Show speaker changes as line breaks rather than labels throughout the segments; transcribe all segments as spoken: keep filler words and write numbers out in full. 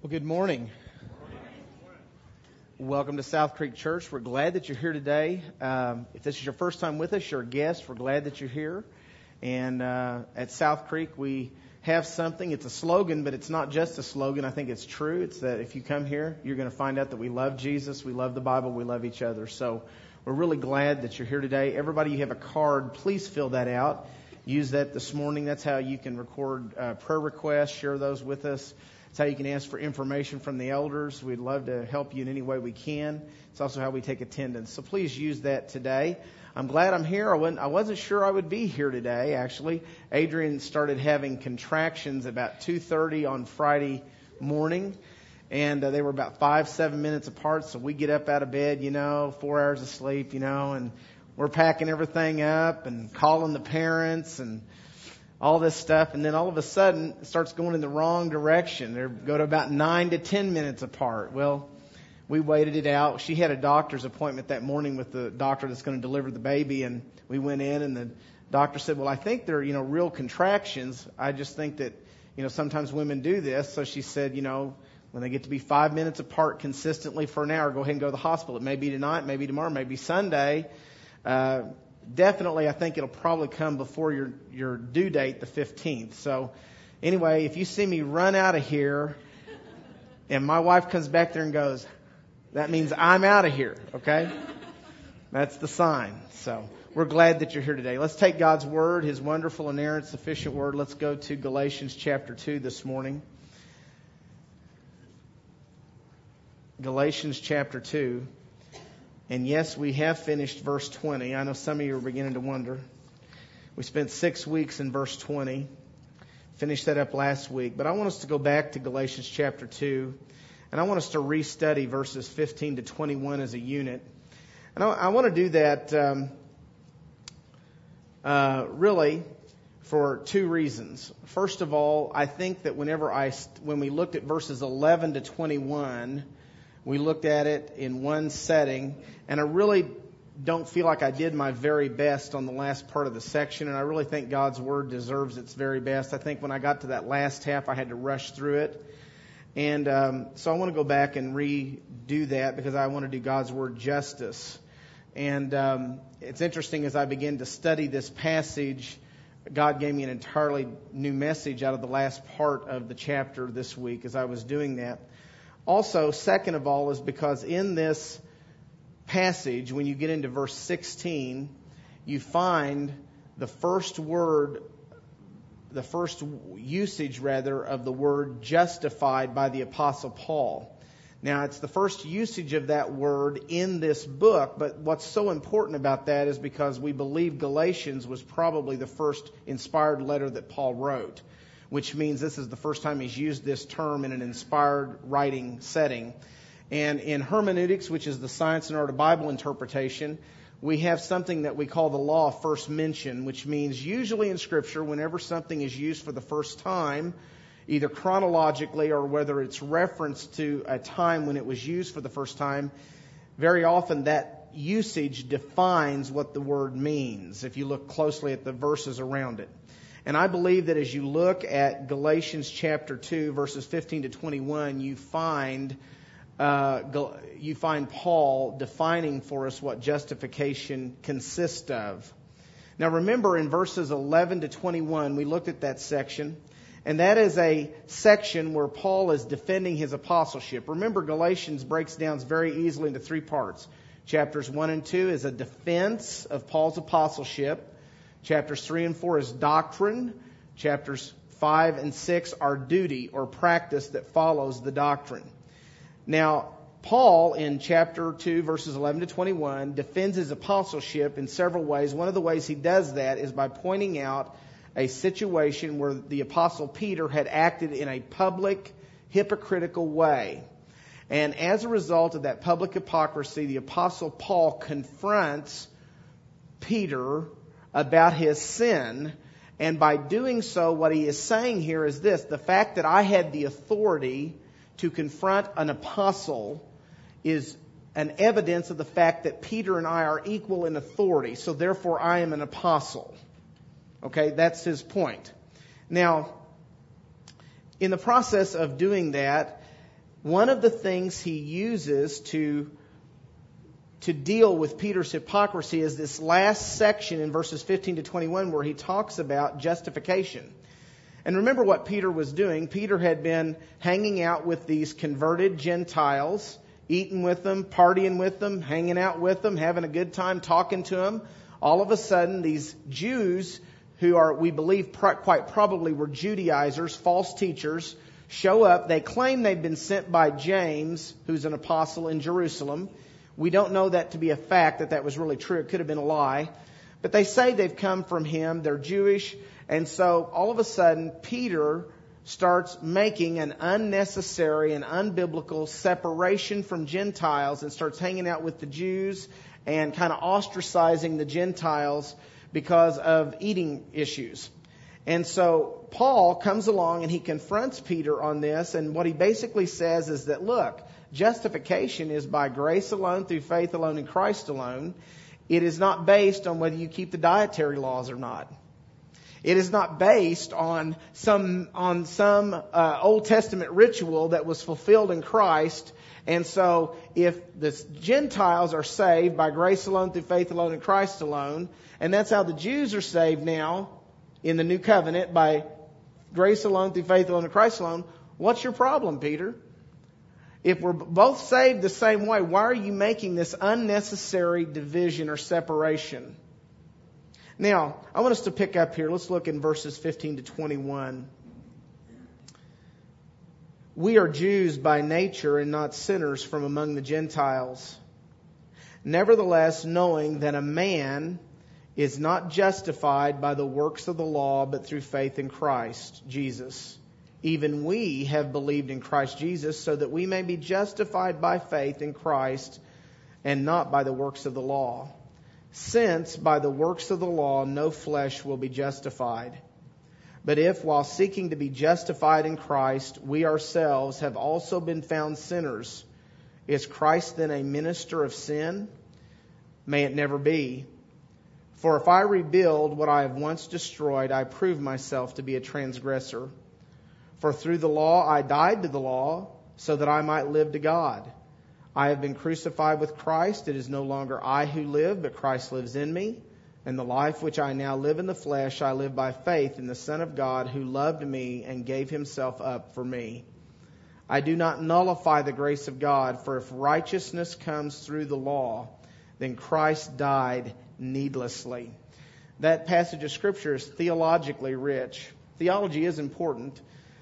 Well, good morning. Welcome to South Creek Church. We're glad that you're here today. Um, if this is your first time with us, you're a guest. We're glad that you're here. And uh, at South Creek, we have something. It's a slogan, but it's not just a slogan. I think it's true. It's that if you come here, you're going to find out that we love Jesus, we love the Bible, we love each other. So we're really glad that you're here today. Everybody, you have a card. Please fill that out. Use that this morning. That's how you can record uh, prayer requests, share those with us. It's how you can ask for information from the elders. We'd love to help you in any way we can. It's also how we take attendance. So please use that today. I'm glad I'm here. I wasn't, I wasn't sure I would be here today, actually. Adrian started having contractions about two thirty on Friday morning. And uh, they were about five, seven minutes apart. So we get up out of bed, you know, four hours of sleep, you know, and we're packing everything up and calling the parents and all this stuff, and then all of a sudden it starts going in the wrong direction. They go to about nine to ten minutes apart. Well, we waited it out. She had a doctor's appointment that morning with the doctor that's going to deliver the baby, and we went in, and the doctor said, well, I think they're, you know, real contractions. I just think that, you know, sometimes women do this. So she said, you know, when they get to be five minutes apart consistently for an hour, go ahead and go to the hospital. It may be tonight, maybe tomorrow, maybe Sunday. Uh, Definitely, I think it'll probably come before your, your due date, the fifteenth. So anyway, if you see me run out of here and my wife comes back there and goes, that means I'm out of here, okay? That's the sign. So we're glad that you're here today. Let's take God's Word, His wonderful, inerrant, sufficient Word. Let's go to Galatians chapter two this morning. Galatians chapter two. And yes, we have finished verse twenty. I know some of you are beginning to wonder. We spent six weeks in verse twenty. Finished that up last week. But I want us to go back to Galatians chapter two. And I want us to restudy verses fifteen to twenty-one as a unit. And I, I want to do that um, uh, really for two reasons. First of all, I think that whenever I, when we looked at verses eleven to twenty-one, we looked at it in one setting, and I really don't feel like I did my very best on the last part of the section, and I really think God's Word deserves its very best. I think when I got to that last half, I had to rush through it. And um, so I want to go back and redo that because I want to do God's Word justice. And um, it's interesting, as I begin to study this passage, God gave me an entirely new message out of the last part of the chapter this week as I was doing that. Also, second of all, is because in this passage, when you get into verse sixteen, you find the first word, the first usage, rather, of the word justified by the Apostle Paul. Now, it's the first usage of that word in this book, but what's so important about that is because we believe Galatians was probably the first inspired letter that Paul wrote, which means this is the first time he's used this term in an inspired writing setting. And in hermeneutics, which is the science and art of Bible interpretation, we have something that we call the law of first mention, which means usually in Scripture, whenever something is used for the first time, either chronologically or whether it's referenced to a time when it was used for the first time, very often that usage defines what the word means if you look closely at the verses around it. And I believe that as you look at Galatians chapter two, verses fifteen to twenty-one, you find uh, you find Paul defining for us what justification consists of. Now remember, in verses eleven to twenty-one, we looked at that section, and that is a section where Paul is defending his apostleship. Remember, Galatians breaks down very easily into three parts. Chapters one and two is a defense of Paul's apostleship. Chapters three and four is doctrine. Chapters five and six are duty or practice that follows the doctrine. Now, Paul in chapter two, verses eleven to twenty-one, defends his apostleship in several ways. One of the ways he does that is by pointing out a situation where the apostle Peter had acted in a public, hypocritical way. And as a result of that public hypocrisy, the apostle Paul confronts Peter about his sin, and by doing so, what he is saying here is this: the fact that I had the authority to confront an apostle is an evidence of the fact that Peter and I are equal in authority, so therefore I am an apostle. Okay, that's his point. Now, in the process of doing that, one of the things he uses to, to deal with Peter's hypocrisy is this last section in verses fifteen to twenty-one where he talks about justification. And remember what Peter was doing. Peter had been hanging out with these converted Gentiles, eating with them, partying with them, hanging out with them, having a good time, talking to them. All of a sudden, these Jews, who are, we believe, quite probably were Judaizers, false teachers, show up. They claim they've been sent by James, who's an apostle in Jerusalem. We don't know that to be a fact, that that was really true. It could have been a lie. But they say they've come from him. They're Jewish. And so all of a sudden, Peter starts making an unnecessary and unbiblical separation from Gentiles and starts hanging out with the Jews and kind of ostracizing the Gentiles because of eating issues. And so Paul comes along and he confronts Peter on this, and what he basically says is that, look, justification is by grace alone, through faith alone, in Christ alone. It is not based on whether you keep the dietary laws or not. It is not based on some on some uh, Old Testament ritual that was fulfilled in Christ. And so if the Gentiles are saved by grace alone, through faith alone, in Christ alone, and that's how the Jews are saved now in the new covenant, by grace alone, through faith alone, in Christ alone, what's your problem, Peter? If we're both saved the same way, why are you making this unnecessary division or separation? Now, I want us to pick up here. Let's look in verses fifteen to twenty-one. We are Jews by nature and not sinners from among the Gentiles. Nevertheless, knowing that a man is not justified by the works of the law, but through faith in Christ Jesus. Even we have believed in Christ Jesus, so that we may be justified by faith in Christ and not by the works of the law. Since by the works of the law no flesh will be justified. But if, while seeking to be justified in Christ, we ourselves have also been found sinners, is Christ then a minister of sin? May it never be. For if I rebuild what I have once destroyed, I prove myself to be a transgressor. For through the law I died to the law, so that I might live to God. I have been crucified with Christ. It is no longer I who live, but Christ lives in me. And the life which I now live in the flesh, I live by faith in the Son of God, who loved me and gave himself up for me. I do not nullify the grace of God, for if righteousness comes through the law, then Christ died needlessly. That passage of Scripture is theologically rich. Theology is important.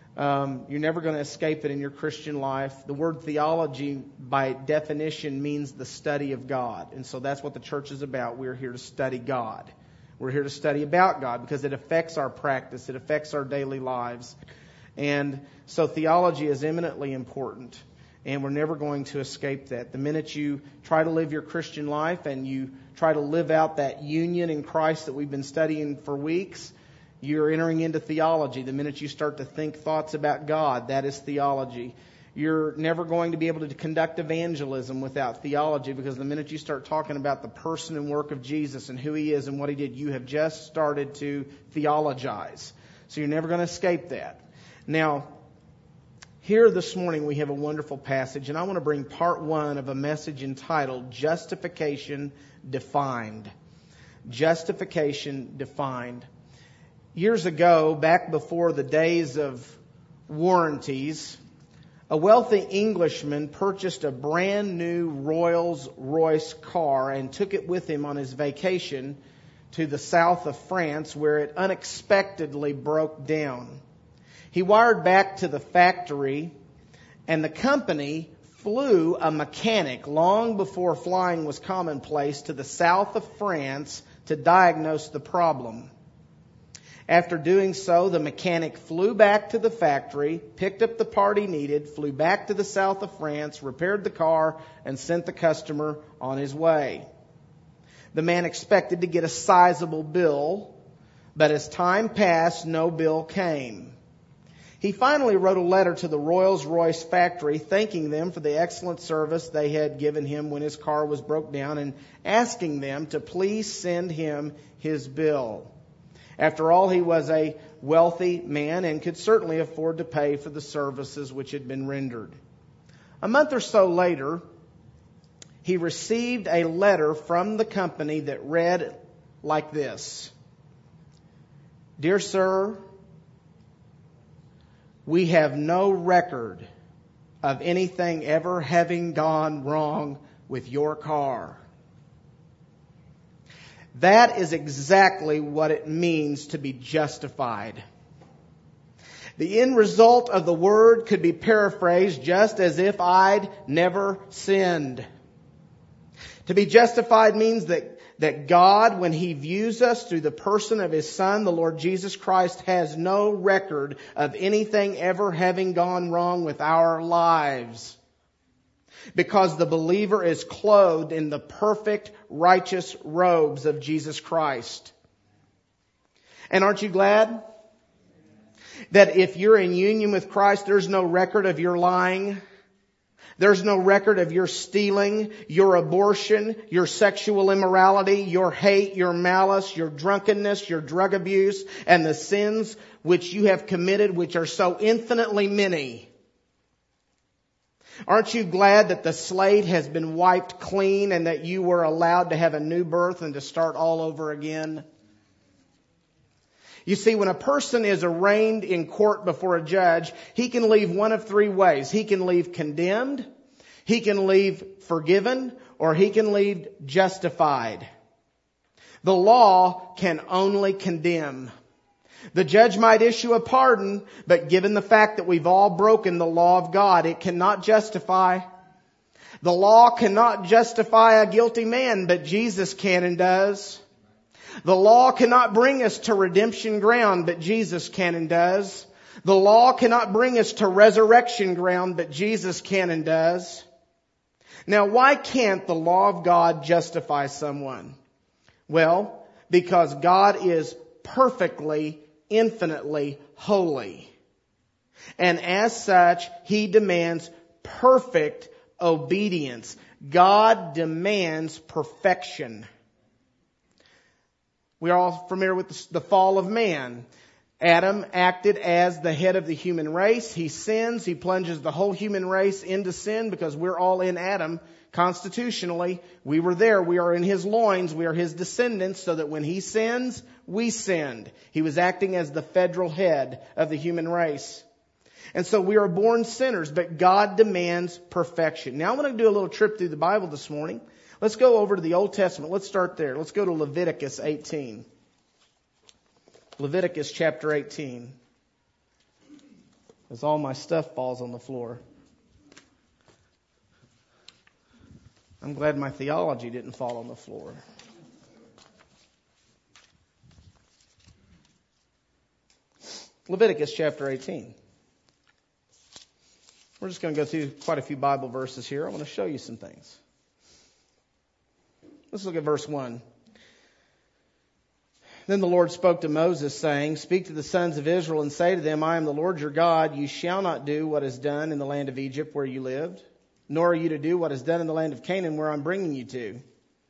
Um, you're never going to escape it in your Christian life. The word theology, by definition, means the study of God. And so that's what the church is about. We're here to study God. We're here to study about God because it affects our practice. It affects our daily lives. And so theology is eminently important. And we're never going to escape that. The minute you try to live your Christian life and you try to live out that union in Christ that we've been studying for weeks, you're entering into theology. The minute you start to think thoughts about God, that is theology. You're never going to be able to conduct evangelism without theology, because the minute you start talking about the person and work of Jesus and who he is and what he did, you have just started to theologize. So you're never going to escape that. Now, here this morning we have a wonderful passage, and I want to bring part one of a message entitled Justification Defined. Justification Defined. Years ago, back before the days of warranties, a wealthy Englishman purchased a brand new Rolls-Royce car and took it with him on his vacation to the south of France, where it unexpectedly broke down. He wired back to the factory, and the company flew a mechanic long before flying was commonplace to the south of France to diagnose the problem. After doing so, the mechanic flew back to the factory, picked up the part he needed, flew back to the south of France, repaired the car, and sent the customer on his way. The man expected to get a sizable bill, but as time passed, no bill came. He finally wrote a letter to the Rolls-Royce factory thanking them for the excellent service they had given him when his car was broke down and asking them to please send him his bill. After all, he was a wealthy man and could certainly afford to pay for the services which had been rendered. A month or so later, he received a letter from the company that read like this. Dear sir, we have no record of anything ever having gone wrong with your car. That is exactly what it means to be justified. The end result of the word could be paraphrased just as if I'd never sinned. To be justified means that, that God, when He views us through the person of His Son, the Lord Jesus Christ, has no record of anything ever having gone wrong with our lives. Because the believer is clothed in the perfect, righteous robes of Jesus Christ. And aren't you glad that if you're in union with Christ, there's no record of your lying? There's no record of your stealing, your abortion, your sexual immorality, your hate, your malice, your drunkenness, your drug abuse, and the sins which you have committed, which are so infinitely many. Aren't you glad that the slate has been wiped clean and that you were allowed to have a new birth and to start all over again? You see, when a person is arraigned in court before a judge, he can leave one of three ways. He can leave condemned, he can leave forgiven, or he can leave justified. The law can only condemn. The judge might issue a pardon, but given the fact that we've all broken the law of God, it cannot justify. The law cannot justify a guilty man, but Jesus can and does. The law cannot bring us to redemption ground, but Jesus can and does. The law cannot bring us to resurrection ground, but Jesus can and does. Now, why can't the law of God justify someone? Well, because God is perfectly, infinitely holy. And as such, He demands perfect obedience. God demands perfection. We are all familiar with the fall of man. Adam acted as the head of the human race. He sins. He plunges the whole human race into sin because we're all in Adam constitutionally. We were there. We are in his loins. We are his descendants, so that when he sins, we sinned. He was acting as the federal head of the human race. And so we are born sinners, but God demands perfection. Now I want to do a little trip through the Bible this morning. Let's go over to the Old Testament. Let's start there. Let's go to Leviticus eighteen. Leviticus chapter eighteen. As all my stuff falls on the floor. I'm glad my theology didn't fall on the floor. Leviticus chapter eighteen. We're just going to go through quite a few Bible verses here. I want to show you some things. Let's look at verse one. Then the Lord spoke to Moses, saying, Speak to the sons of Israel and say to them, I am the Lord your God. You shall not do what is done in the land of Egypt where you lived, nor are you to do what is done in the land of Canaan where I'm bringing you to.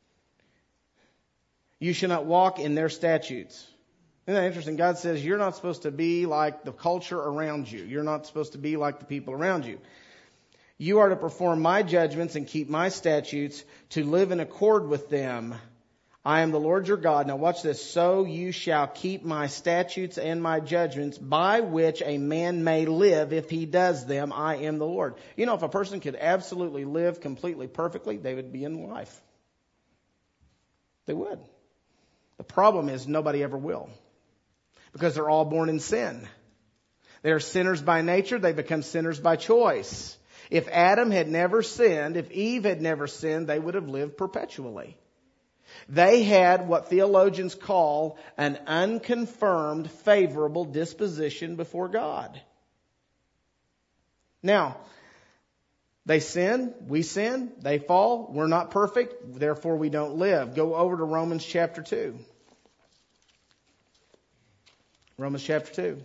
You shall not walk in their statutes. Isn't that interesting? God says you're not supposed to be like the culture around you. You're not supposed to be like the people around you. You are to perform my judgments and keep my statutes, to live in accord with them. I am the Lord your God. Now watch this. So you shall keep my statutes and my judgments, by which a man may live if he does them. I am the Lord. You know, if a person could absolutely live completely perfectly, they would be in life. They would. The problem is nobody ever will, because they're all born in sin. They are sinners by nature. They become sinners by choice. If Adam had never sinned, if Eve had never sinned, they would have lived perpetually. They had what theologians call an unconfirmed favorable disposition before God. Now, they sin, we sin, they fall, we're not perfect, therefore we don't live. Go over to Romans chapter two. Romans chapter two.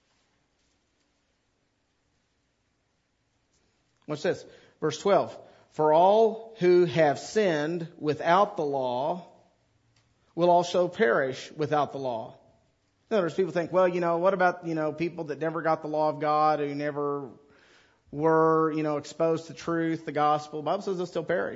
What's this? Verse twelve. For all who have sinned without the law will also perish without the law. In other words, people think, well, you know, what about, you know, people that never got the law of God, who never were, you know, exposed to truth, the gospel? The Bible says they'll still perish.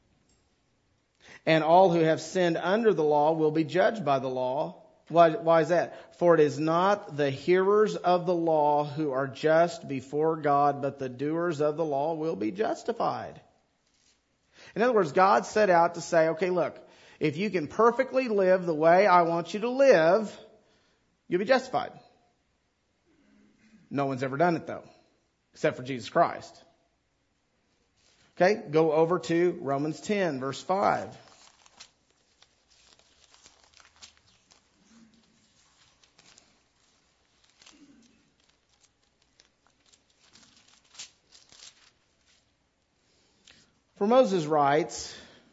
And all who have sinned under the law will be judged by the law. Why, why is that? For it is not the hearers of the law who are just before God, but the doers of the law will be justified. In other words, God set out to say, okay, look, if you can perfectly live the way I want you to live, you'll be justified. No one's ever done it, though, except for Jesus Christ. Okay, go over to Romans ten, verse five. For Moses writes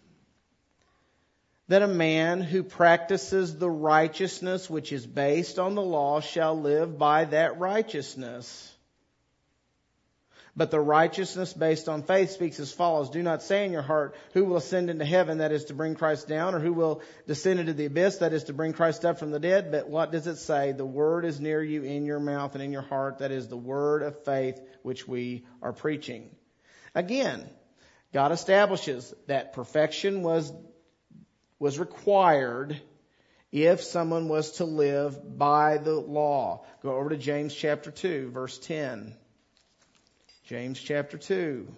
that a man who practices the righteousness which is based on the law shall live by that righteousness. But the righteousness based on faith speaks as follows. Do not say in your heart, who will ascend into heaven, that is to bring Christ down, or who will descend into the abyss, that is to bring Christ up from the dead. But what does it say? The word is near you in your mouth and in your heart. That is the word of faith which we are preaching. Again, God establishes that perfection was, was required if someone was to live by the law. Go over to James chapter two, verse ten. James chapter two.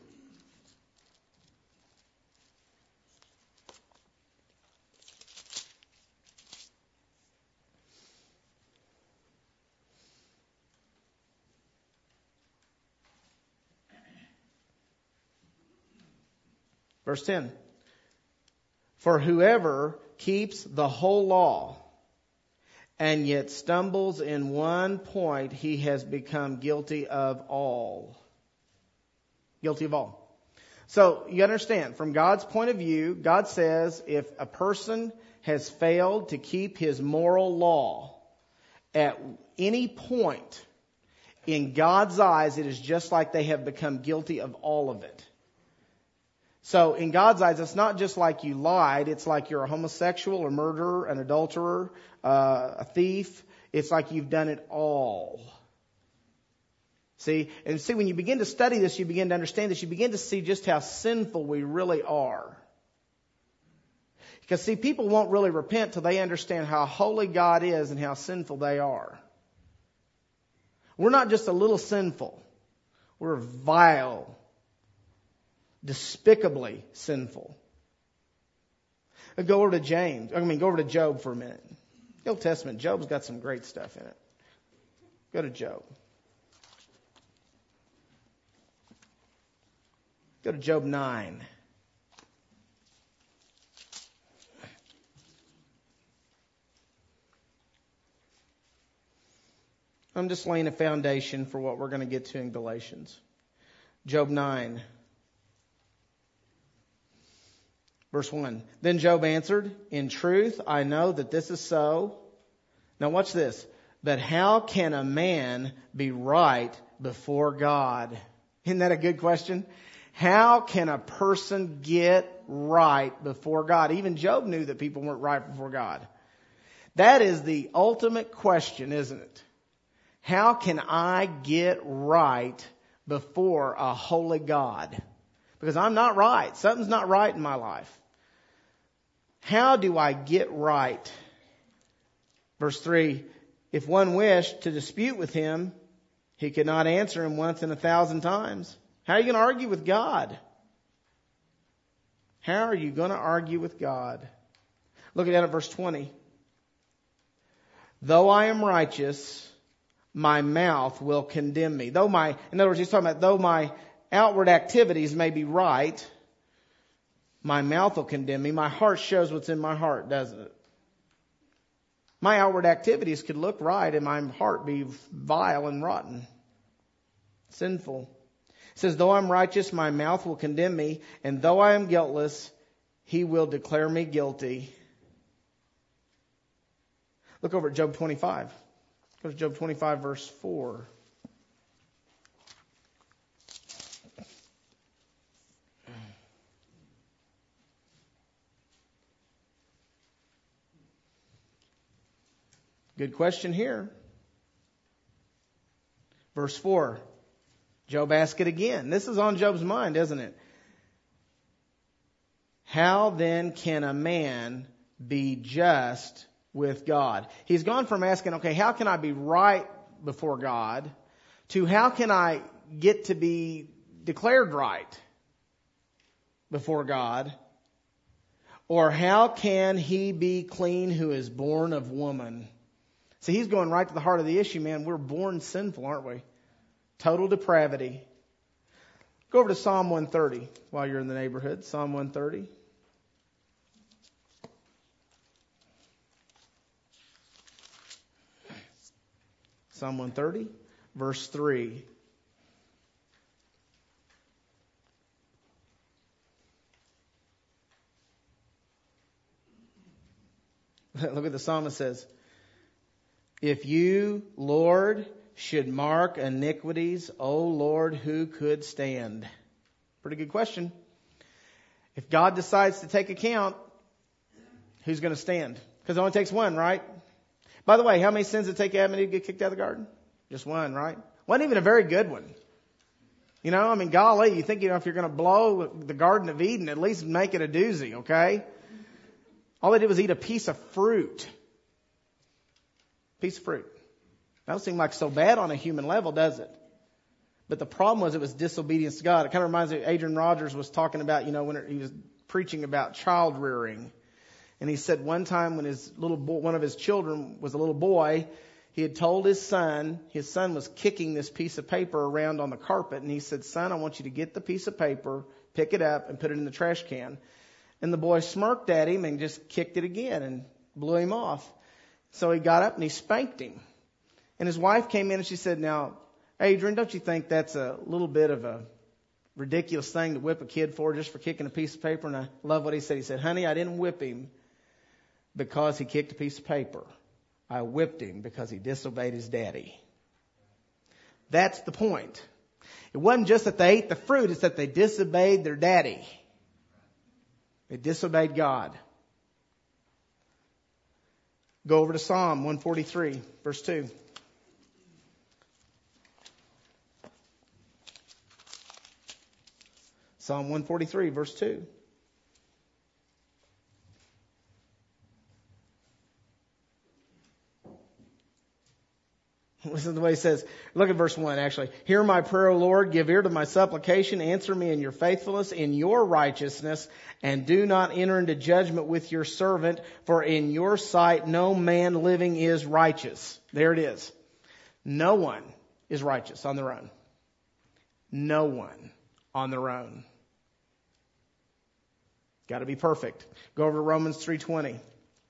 Verse ten. For whoever keeps the whole law and yet stumbles in one point, he has become guilty of all. Guilty of all. So you understand, from God's point of view, God says if a person has failed to keep his moral law at any point, in God's eyes, it is just like they have become guilty of all of it. So in God's eyes, it's not just like you lied. It's like you're a homosexual, a murderer, an adulterer, uh, a thief. It's like you've done it all. See, and see, when you begin to study this, you begin to understand this, you begin to see just how sinful we really are. Because see, people won't really repent till they understand how holy God is and how sinful they are. We're not just a little sinful. We're vile, despicably sinful. Go over to James. I mean, go over to Job for a minute. The Old Testament, Job's got some great stuff in it. Go to Job. Go to Job nine. I'm just laying a foundation for what we're going to get to in Galatians. Job nine. Verse one. Then Job answered, in truth, I know that this is so. Now watch this. But how can a man be right before God? Isn't that a good question? How can a person get right before God? Even Job knew that people weren't right before God. That is the ultimate question, isn't it? How can I get right before a holy God? Because I'm not right. Something's not right in my life. How do I get right? Verse three, if one wished to dispute with him, he could not answer him once in a thousand times. How are you going to argue with God? How are you going to argue with God? Look at verse twenty. Though I am righteous, my mouth will condemn me. Though my, in other words, he's talking about though my outward activities may be right, my mouth will condemn me. My heart shows what's in my heart, doesn't it? My outward activities could look right and my heart be vile and rotten, sinful. It says, though I'm righteous, my mouth will condemn me, and though I am guiltless, he will declare me guilty. Look over at Job twenty-five. Go to Job twenty-five, verse four. Good question here. Verse four. Job asked it again. This is on Job's mind, isn't it? How then can a man be just with God? He's gone from asking, okay, how can I be right before God, to how can I get to be declared right before God? Or how can he be clean who is born of woman? See, he's going right to the heart of the issue, man. We're born sinful, aren't we? Total depravity. Go over to Psalm one thirty while you're in the neighborhood. Psalm one thirty. Psalm one thirty, verse three. Look what the psalmist says. If you, Lord, should mark iniquities, O Lord, who could stand? Pretty good question. If God decides to take account, who's going to stand? Because it only takes one, right? By the way, how many sins did it take Adam and Eve to get kicked out of the garden? Just one, right? Wasn't even a very good one. You know, I mean, golly, you think, you know, if you're going to blow the Garden of Eden, at least make it a doozy, okay? All they did was eat a piece of fruit. Piece of fruit. That don't seem like so bad on a human level, does it? But the problem was it was disobedience to God. It kind of reminds me, Adrian Rogers was talking about, you know, when he was preaching about child rearing. And he said one time when his little boy, one of his children was a little boy, he had told his son, his son was kicking this piece of paper around on the carpet. And he said, son, I want you to get the piece of paper, pick it up, and put it in the trash can. And the boy smirked at him and just kicked it again and blew him off. So he got up and he spanked him. And his wife came in and she said, now, Adrian, don't you think that's a little bit of a ridiculous thing to whip a kid for just for kicking a piece of paper? And I love what he said. He said, honey, I didn't whip him because he kicked a piece of paper. I whipped him because he disobeyed his daddy. That's the point. It wasn't just that they ate the fruit, it's that they disobeyed their daddy. They disobeyed God. Go over to Psalm one forty-three, verse two. Psalm one forty-three, verse two. Listen to the way he says. Look at verse one, actually. Hear my prayer, O Lord. Give ear to my supplication. Answer me in your faithfulness, in your righteousness, and do not enter into judgment with your servant, for in your sight no man living is righteous. There it is. No one is righteous on their own. No one on their own. Got to be perfect. Go over to Romans three twenty.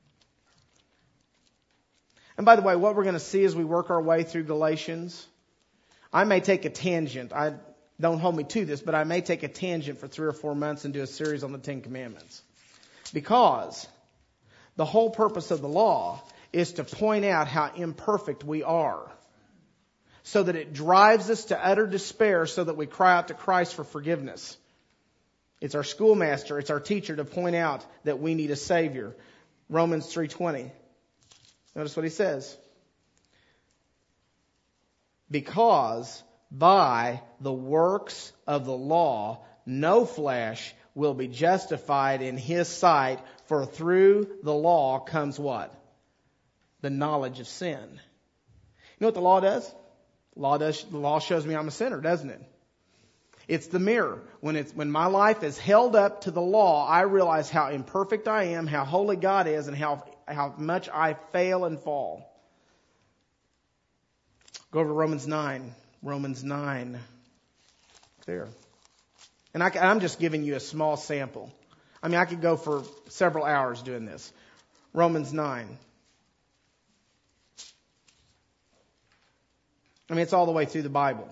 And by the way, what we're going to see as we work our way through Galatians, I may take a tangent. I don't hold me to this, but I may take a tangent for three or four months and do a series on the Ten Commandments. Because the whole purpose of the law is to point out how imperfect we are, so that it drives us to utter despair, so that we cry out to Christ for forgiveness. It's our schoolmaster, it's our teacher to point out that we need a Savior. Romans three twenty. Notice what he says. Because by the works of the law, no flesh will be justified in his sight, for through the law comes what? The knowledge of sin. You know what the law does? The law does, the law shows me I'm a sinner, doesn't it? It's the mirror. When it's, when my life is held up to the law, I realize how imperfect I am, how holy God is, and how, how much I fail and fall. Go over to Romans nine. Romans nine. There. And I, I'm just giving you a small sample. I mean, I could go for several hours doing this. Romans nine. I mean, it's all the way through the Bible.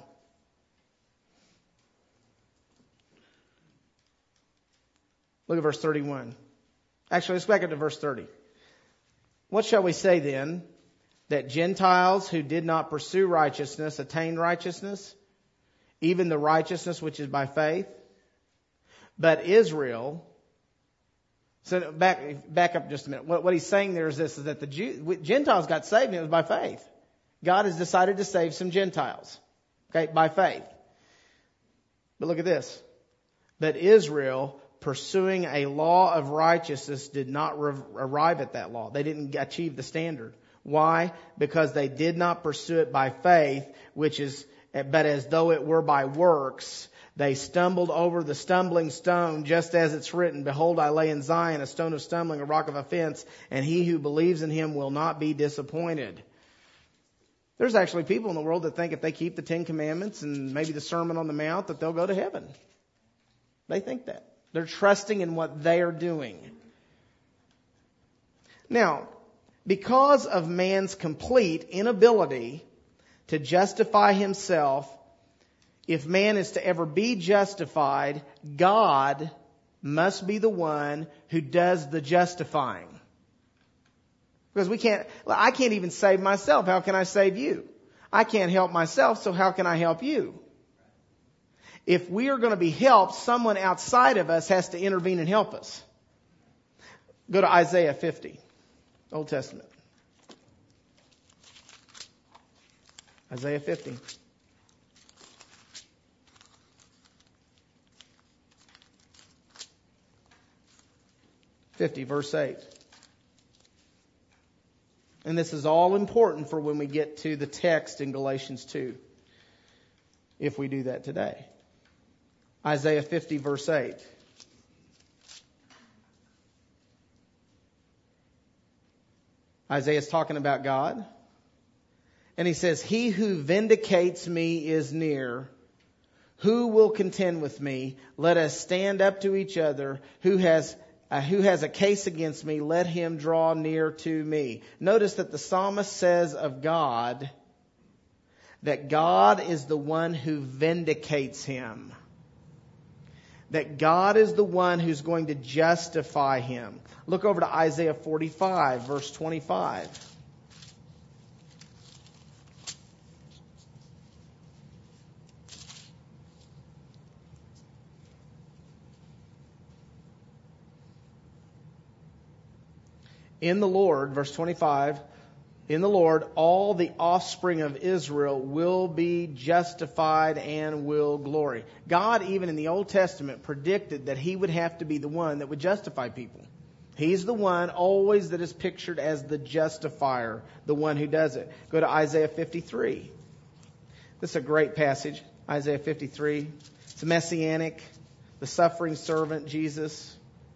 Look at verse thirty-one. Actually, let's back up to verse thirty. What shall we say then? That Gentiles who did not pursue righteousness attained righteousness, even the righteousness which is by faith? But Israel So back back up just a minute. What, what he's saying there is this, is that the Jew, Gentiles got saved and it was by faith. God has decided to save some Gentiles. Okay, by faith. But look at this. But Israel, pursuing a law of righteousness, did not re- arrive at that law. They didn't achieve the standard. Why? Because they did not pursue it by faith, which is, but as though it were by works. They stumbled over the stumbling stone, just as it's written, Behold, I lay in Zion a stone of stumbling, a rock of offense, and he who believes in him will not be disappointed. There's actually people in the world that think if they keep the Ten Commandments and maybe the Sermon on the Mount that they'll go to heaven. They think that. They're trusting in what they are doing. Now, because of man's complete inability to justify himself, if man is to ever be justified, God must be the one who does the justifying. Because we can't, I can't even save myself. How can I save you? I can't help myself, so how can I help you? If we are going to be helped, someone outside of us has to intervene and help us. Go to Isaiah fifty, Old Testament. Isaiah fifty. fifty, verse eight. And this is all important for when we get to the text in Galatians two. If we do that today. Isaiah fifty, verse eight. Isaiah is talking about God. And he says, He who vindicates me is near. Who will contend with me? Let us stand up to each other. Who has Uh, who has a case against me, let him draw near to me. Notice that the psalmist says of God that God is the one who vindicates him. That God is the one who's going to justify him. Look over to Isaiah forty-five, verse twenty-five. In the Lord, verse twenty-five, in the Lord, all the offspring of Israel will be justified and will glory. God, even in the Old Testament, predicted that He would have to be the one that would justify people. He's the one always that is pictured as the justifier, the one who does it. Go to Isaiah fifty-three. This is a great passage, Isaiah fifty-three. It's messianic, the suffering servant, Jesus.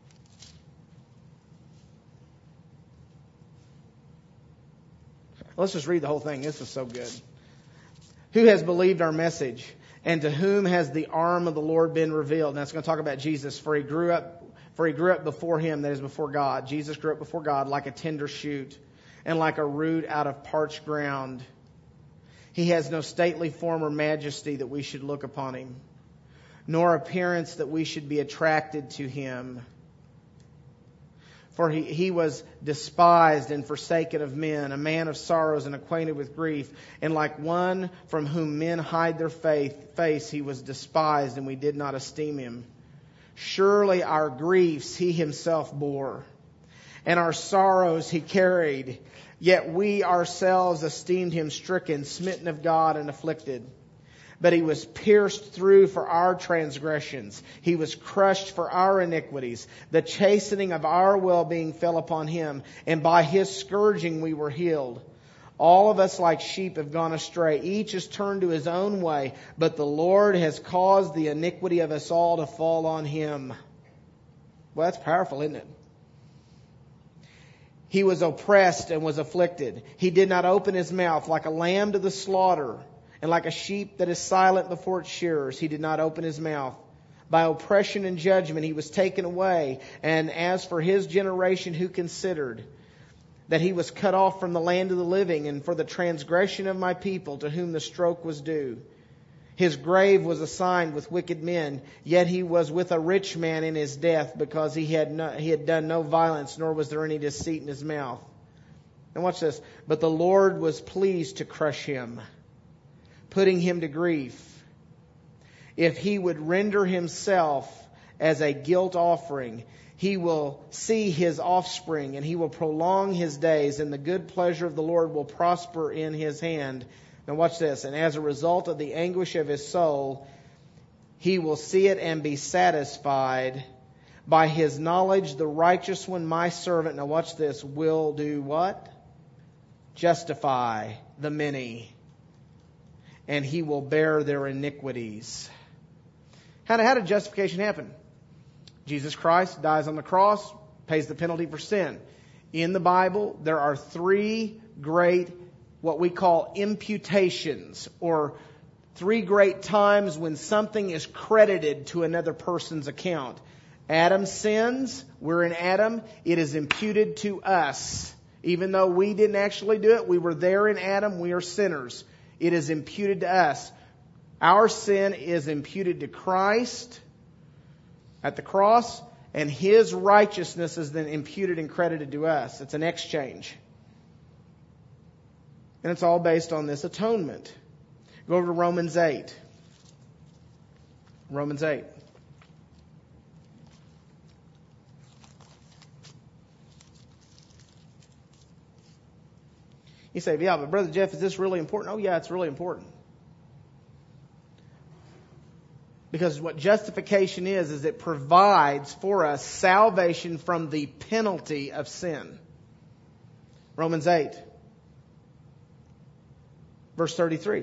Let's just read the whole thing. This is so good. Who has believed our message? And to whom has the arm of the Lord been revealed? Now it's going to talk about Jesus. For he grew up, for he grew up before him, that is before God. Jesus grew up before God like a tender shoot and like a root out of parched ground. He has no stately form or majesty that we should look upon him, nor appearance that we should be attracted to him. For he, he was despised and forsaken of men, a man of sorrows and acquainted with grief. And like one from whom men hide their faith, face, he was despised, and we did not esteem him. Surely our griefs he himself bore, and our sorrows he carried. Yet we ourselves esteemed him stricken, smitten of God, and afflicted. But he was pierced through for our transgressions. He was crushed for our iniquities. The chastening of our well-being fell upon him, and by his scourging we were healed. All of us like sheep have gone astray. Each has turned to his own way, but the Lord has caused the iniquity of us all to fall on him. Well, that's powerful, isn't it? He was oppressed and was afflicted. He did not open his mouth. Like a lamb to the slaughter, and like a sheep that is silent before its shearers, he did not open his mouth. By oppression and judgment he was taken away. And as for his generation, who considered that he was cut off from the land of the living, and for the transgression of my people, to whom the stroke was due. His grave was assigned with wicked men, yet he was with a rich man in his death, because he had no, he had done no violence, nor was there any deceit in his mouth. And watch this. But the Lord was pleased to crush him, putting him to grief. If he would render himself as a guilt offering. He will see his offspring, and he will prolong his days, and the good pleasure of the Lord will prosper in his hand. Now watch this. And as a result of the anguish of his soul, he will see it and be satisfied. By his knowledge, the righteous one, my servant, now watch this, will do what? Justify the many, and he will bear their iniquities. How did, how did justification happen? Jesus Christ dies on the cross, pays the penalty for sin. In the Bible, there are three great, what we call imputations, or three great times when something is credited to another person's account. Adam sins, we're in Adam, it is imputed to us. Even though we didn't actually do it, we were there in Adam, we are sinners. It is imputed to us. Our sin is imputed to Christ at the cross, and his righteousness is then imputed and credited to us. It's an exchange. And it's all based on this atonement. Go over to Romans eight. Romans eight. You say, yeah, but Brother Jeff, is this really important? Oh yeah, it's really important. Because what justification is, is it provides for us salvation from the penalty of sin. Romans eight, verse thirty-three.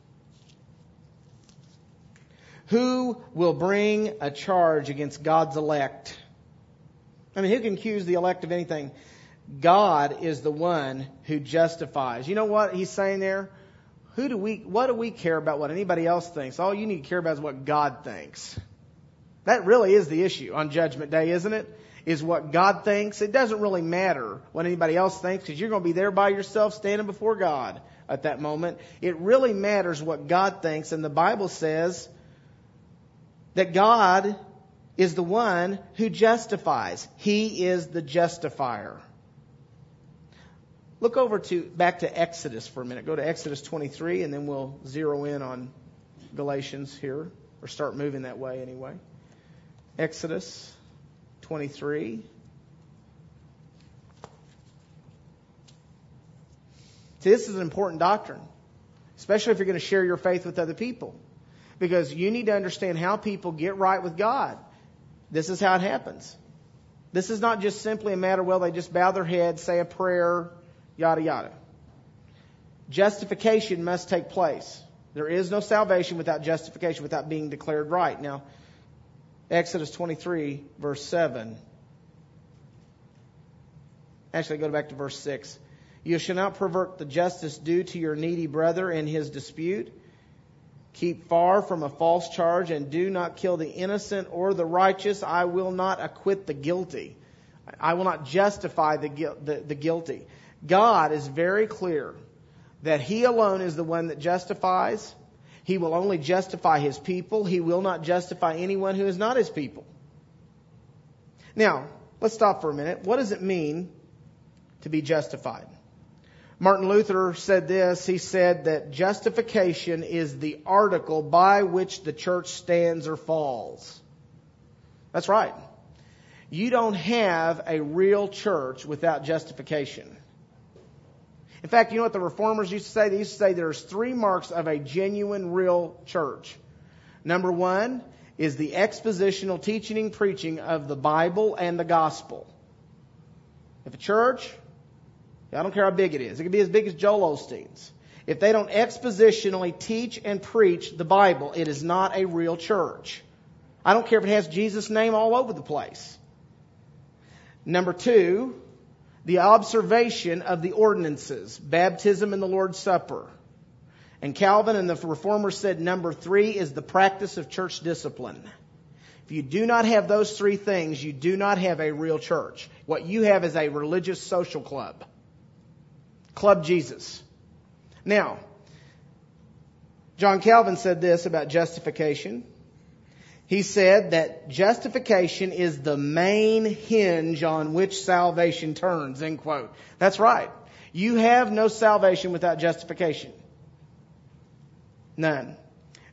Who will bring a charge against God's elect? I mean, who can accuse the elect of anything? God is the one who justifies. You know what he's saying there? Who do we, what do we care about what anybody else thinks? All you need to care about is what God thinks. That really is the issue on Judgment Day, isn't it? Is what God thinks. It doesn't really matter what anybody else thinks, because you're going to be there by yourself standing before God at that moment. It really matters what God thinks, and the Bible says that God is the one who justifies. He is the justifier. Look over to back to Exodus for a minute. Go to Exodus twenty-three, and then we'll zero in on Galatians here, or start moving that way anyway. Exodus twenty-three. See, this is an important doctrine, especially if you're going to share your faith with other people, because you need to understand how people get right with God. This is how it happens. This is not just simply a matter, well, they just bow their head, say a prayer, yada, yada. Justification must take place. There is no salvation without justification, without being declared right. Now, Exodus twenty-three, verse seven. Actually, go back to verse six. You shall not pervert the justice due to your needy brother in his dispute. Keep far from a false charge, and do not kill the innocent or the righteous. I will not acquit the guilty. I will not justify the, the, the guilty. God is very clear that He alone is the one that justifies. He will only justify His people. He will not justify anyone who is not His people. Now, let's stop for a minute. What does it mean to be justified? Martin Luther said this. He said that justification is the article by which the church stands or falls. That's right. You don't have a real church without justification. In fact, you know what the Reformers used to say? They used to say there's three marks of a genuine, real church. Number one is the expositional teaching and preaching of the Bible and the gospel. If a church, I don't care how big it is, it could be as big as Joel Osteen's. If they don't expositionally teach and preach the Bible, it is not a real church. I don't care if it has Jesus' name all over the place. Number two, the observation of the ordinances, baptism and the Lord's Supper. And Calvin and the Reformers said number three is the practice of church discipline. If you do not have those three things, you do not have a real church. What you have is a religious social club. Club Jesus. Now, John Calvin said this about justification. He said that justification is the main hinge on which salvation turns, end quote. That's right. You have no salvation without justification. None.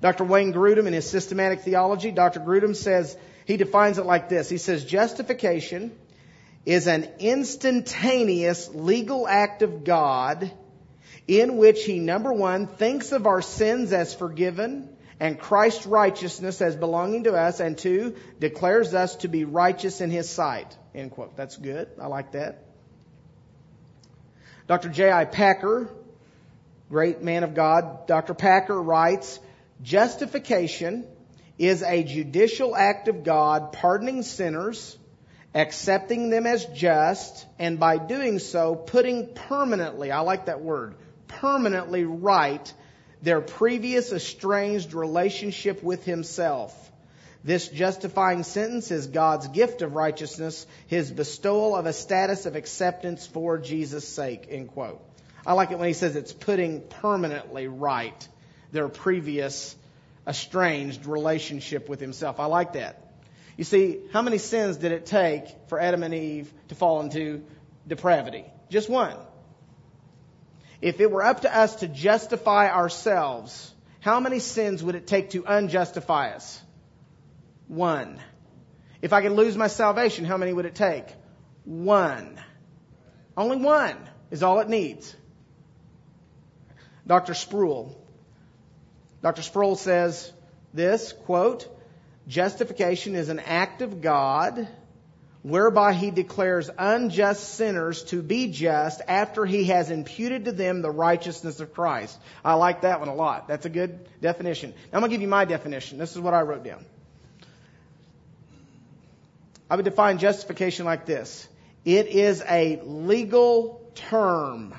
Doctor Wayne Grudem, in his Systematic Theology, Doctor Grudem says, he defines it like this. He says, justification is an instantaneous legal act of God in which He, number one, thinks of our sins as forgiven and Christ's righteousness as belonging to us, and two, declares us to be righteous in His sight. End quote. That's good. I like that. Doctor J I Packer, great man of God, Doctor Packer writes, justification is a judicial act of God pardoning sinners, accepting them as just, and by doing so, putting permanently, I like that word, permanently right their previous estranged relationship with Himself. This justifying sentence is God's gift of righteousness, His bestowal of a status of acceptance for Jesus' sake, end quote. I like it when he says it's putting permanently right their previous estranged relationship with Himself. I like that. You see, how many sins did it take for Adam and Eve to fall into depravity? Just one. If it were up to us to justify ourselves, how many sins would it take to unjustify us? One. If I could lose my salvation, how many would it take? One. Only one is all it needs. Doctor Sproul. Doctor Sproul says this, quote, justification is an act of God whereby He declares unjust sinners to be just after He has imputed to them the righteousness of Christ. I like that one a lot. That's a good definition. Now I'm going to give you my definition. This is what I wrote down. I would define justification like this. It is a legal term.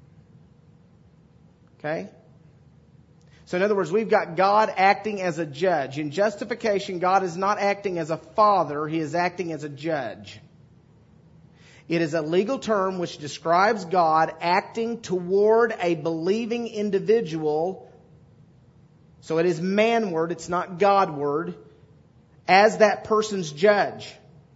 Okay? So in other words, we've got God acting as a judge. In justification, God is not acting as a father. He is acting as a judge. It is a legal term which describes God acting toward a believing individual. So it is man-word, it's not God-word, as that person's judge.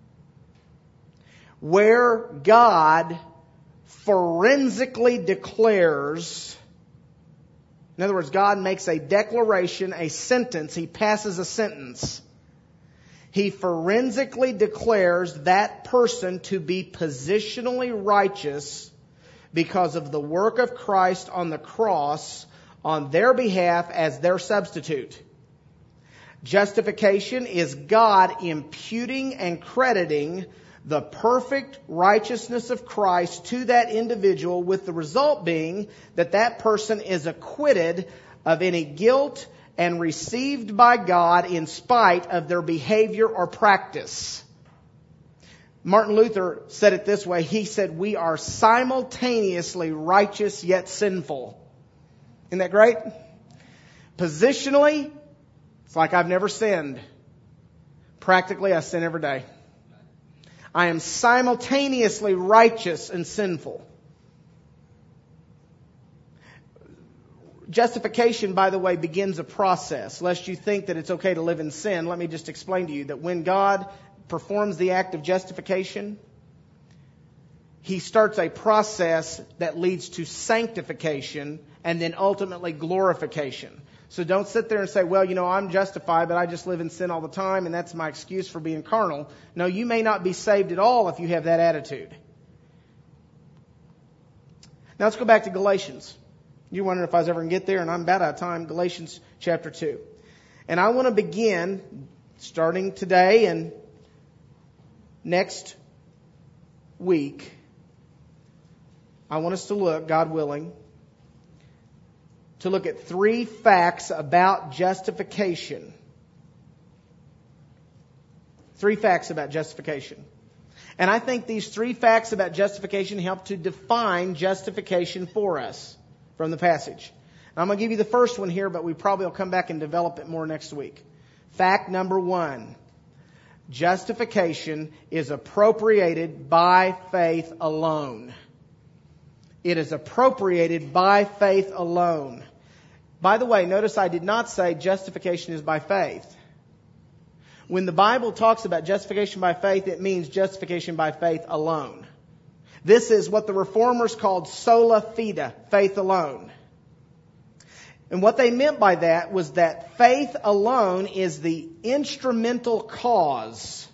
Where God forensically declares, in other words, God makes a declaration, a sentence. He passes a sentence. He forensically declares that person to be positionally righteous because of the work of Christ on the cross on their behalf as their substitute. Justification is God imputing and crediting the perfect righteousness of Christ to that individual, with the result being that that person is acquitted of any guilt and received by God in spite of their behavior or practice. Martin Luther said it this way. He said, we are simultaneously righteous yet sinful. Isn't that great? Positionally, it's like I've never sinned. Practically, I sin every day. I am simultaneously righteous and sinful. Justification, by the way, begins a process. Lest you think that it's okay to live in sin, let me just explain to you that when God performs the act of justification, He starts a process that leads to sanctification and then ultimately glorification. So don't sit there and say, well, you know, I'm justified, but I just live in sin all the time, and that's my excuse for being carnal. No, you may not be saved at all if you have that attitude. Now let's go back to Galatians. You're wondering if I was ever going to get there, and I'm about out of time. Galatians chapter two. And I want to begin, starting today and next week, I want us to look, God willing, to look at three facts about justification. Three facts about justification. And I think these three facts about justification help to define justification for us from the passage. Now, I'm going to give you the first one here, but we probably will come back and develop it more next week. Fact number one. Justification is appropriated by faith alone. It is appropriated by faith alone. By the way, notice I did not say justification is by faith. When the Bible talks about justification by faith, it means justification by faith alone. This is what the Reformers called sola fide, faith alone. And what they meant by that was that faith alone is the instrumental cause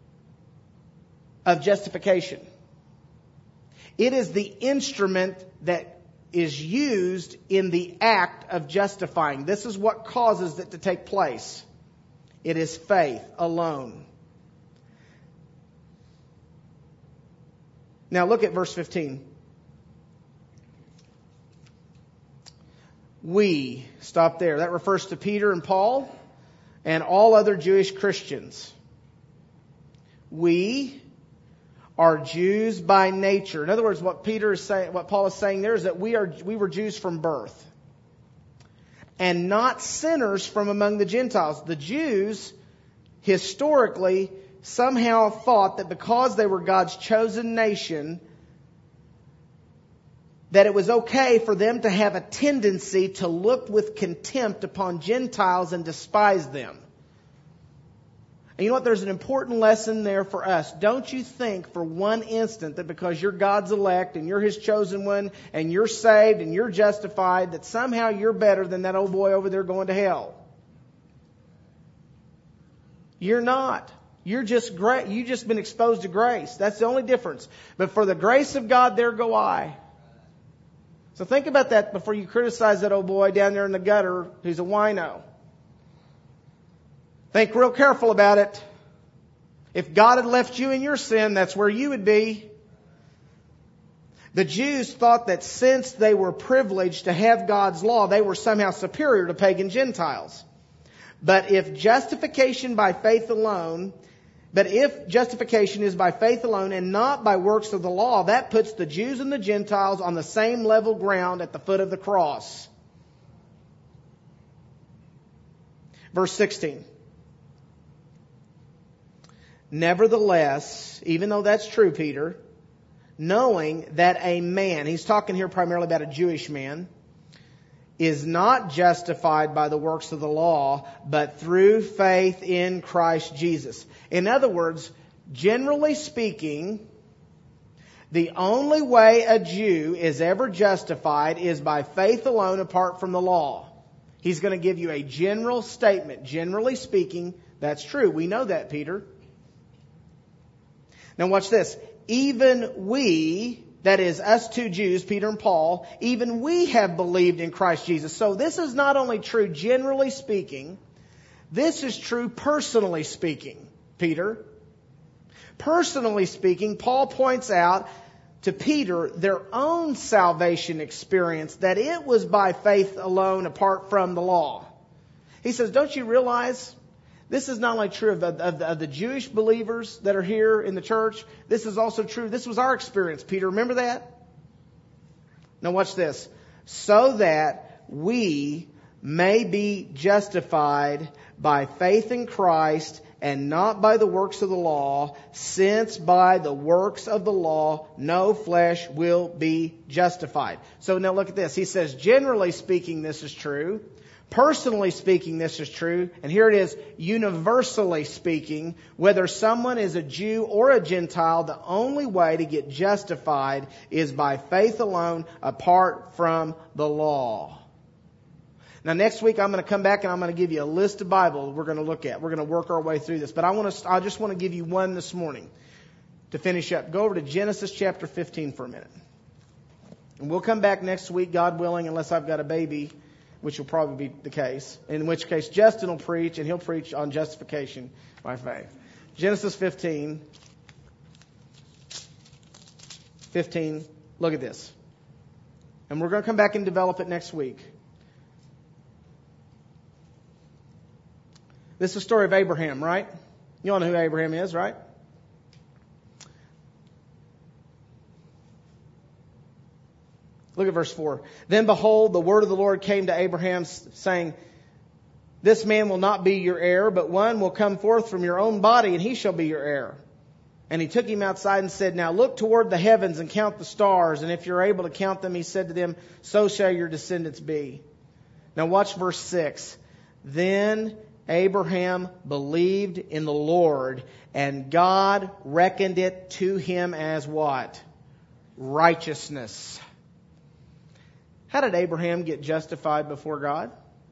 of justification. It is the instrument that is used in the act of justifying. This is what causes it to take place. It is faith alone. Now look at verse fifteen. We, stop there. That refers to Peter and Paul and all other Jewish Christians. We are Jews by nature. In other words, what Peter is saying, what Paul is saying there is that we are we were Jews from birth, and not sinners from among the Gentiles. The Jews historically somehow thought that because they were God's chosen nation, that it was okay for them to have a tendency to look with contempt upon Gentiles and despise them. And you know what? There's an important lesson there for us. Don't you think for one instant that because you're God's elect and you're His chosen one and you're saved and you're justified, that somehow you're better than that old boy over there going to hell. You're not. You're just great. You've just been exposed to grace. That's the only difference. But for the grace of God, there go I. So think about that before you criticize that old boy down there in the gutter who's a wino. Think real careful about it. If God had left you in your sin, that's where you would be. The Jews thought that since they were privileged to have God's law, they were somehow superior to pagan Gentiles. But if justification by faith alone, but if justification is by faith alone and not by works of the law, that puts the Jews and the Gentiles on the same level ground at the foot of the cross. Verse sixteen. Nevertheless, even though that's true, Peter, knowing that a man, he's talking here primarily about a Jewish man, is not justified by the works of the law, but through faith in Christ Jesus. In other words, generally speaking, the only way a Jew is ever justified is by faith alone apart from the law. He's going to give you a general statement. Generally speaking, that's true. We know that, Peter. Now watch this. Even we, that is us two Jews, Peter and Paul, even we have believed in Christ Jesus. So this is not only true generally speaking, this is true personally speaking, Peter. Personally speaking, Paul points out to Peter their own salvation experience, that it was by faith alone apart from the law. He says, don't you realize this is not only true of the, of, the, of the Jewish believers that are here in the church. This is also true. This was our experience, Peter. Remember that? Now watch this. So that we may be justified by faith in Christ and not by the works of the law, since by the works of the law no flesh will be justified. So now look at this. He says, generally speaking, this is true. Personally speaking, this is true. And here it is, universally speaking, whether someone is a Jew or a Gentile, the only way to get justified is by faith alone, apart from the law. Now next week I'm going to come back and I'm going to give you a list of Bibles we're going to look at. We're going to work our way through this. But I want to, I just want to give you one this morning to finish up. Go over to Genesis chapter fifteen for a minute. And we'll come back next week, God willing, unless I've got a baby, which will probably be the case, in which case Justin will preach, and he'll preach on justification by faith. Genesis fifteen. fifteen. Look at this. And we're going to come back and develop it next week. This is the story of Abraham, right? You all know who Abraham is, right? Look at verse four. Then behold, the word of the Lord came to Abraham, saying, this man will not be your heir, but one will come forth from your own body, and he shall be your heir. And he took him outside and said, now look toward the heavens and count the stars, and if you're able to count them, he said to them, so shall your descendants be. Now watch verse six. Then Abraham believed in the Lord, and God reckoned it to him as what? Righteousness. How did Abraham get justified before God?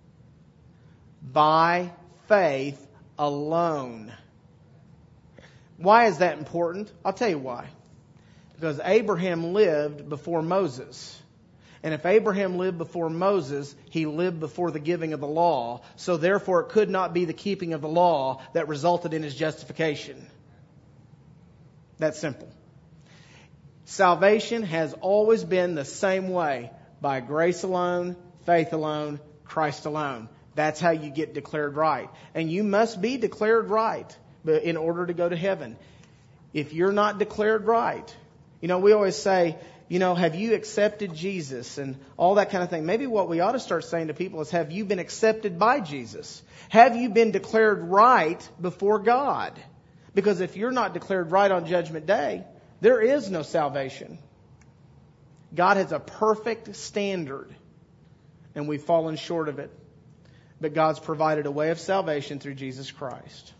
By faith alone. Why is that important? I'll tell you why. Because Abraham lived before Moses. And if Abraham lived before Moses, he lived before the giving of the law. So therefore it could not be the keeping of the law that resulted in his justification. That's simple. Salvation has always been the same way. By grace alone, faith alone, Christ alone. That's how you get declared right. And you must be declared right in order to go to heaven. If you're not declared right, you know, we always say, you know, have you accepted Jesus and all that kind of thing. Maybe what we ought to start saying to people is, have you been accepted by Jesus? Have you been declared right before God? Because if you're not declared right on Judgment Day, there is no salvation. God has a perfect standard, and we've fallen short of it. But God's provided a way of salvation through Jesus Christ.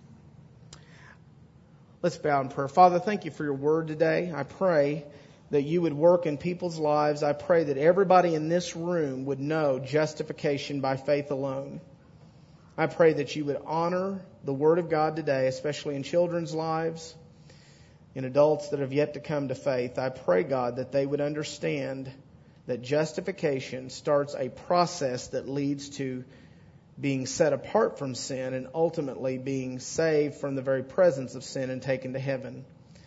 Let's bow in prayer. Father, thank you for your word today. I pray that you would work in people's lives. I pray that everybody in this room would know justification by faith alone. I pray that you would honor the word of God today, especially in children's lives, in adults that have yet to come to faith. I pray, God, that they would understand that justification starts a process that leads to being set apart from sin and ultimately being saved from the very presence of sin and taken to heaven.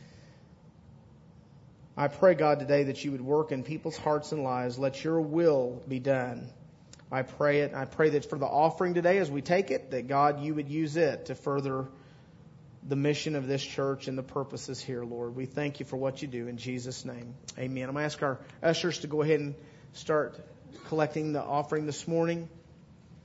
I pray, God, today that you would work in people's hearts and lives. Let your will be done. I pray it. I pray that for the offering today as we take it, that God, you would use it to further the mission of this church and the purposes here, Lord. We thank you for what you do in Jesus' name. Amen. I'm going to ask our ushers to go ahead and start collecting the offering this morning.